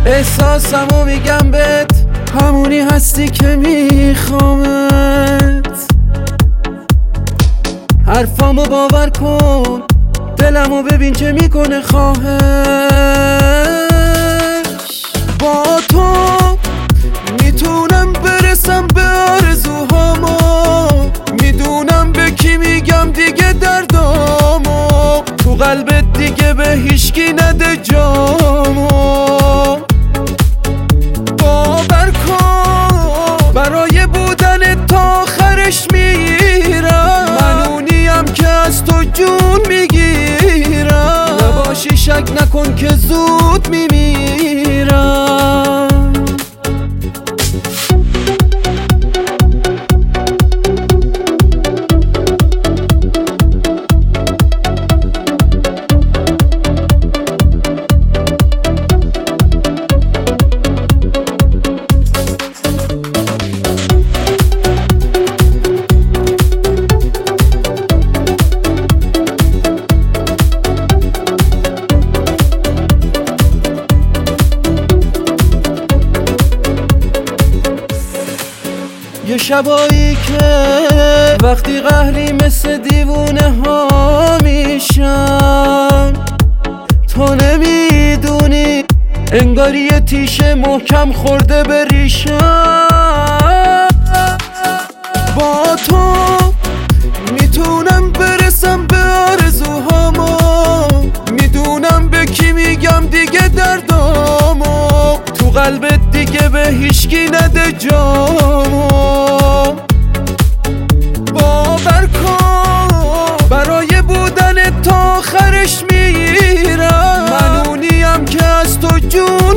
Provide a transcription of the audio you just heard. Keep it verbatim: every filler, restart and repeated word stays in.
احساسمو میگم بهت، همونی هستی که میخوامت. حرفامو باور کن، دلمو ببین چه میکنه خواهش. با تو میتونم برسم به آرزوهامو، میدونم به کی میگم دیگه دردامو، تو قلبت دیگه به هیچکی نده جامو. باور کن برای بودن تا آخرش میرم، من اونیم که از تو جون میگیرم. نباشی شک نکن که زود میمیرم. یه شبایی که وقتی قهری مثل دیوونه ها میشم، تو نمیدونی انگاری یه تیشه محکم خورده به ریشم. با تو میتونم برسم به آرزوهامو، میدونم به کی میگم دیگه دردامو، تو قلبت دیگه به هیچکی نده جامو. باور کن برای بودن تا آخرش میرم، من اونیم که از تو جون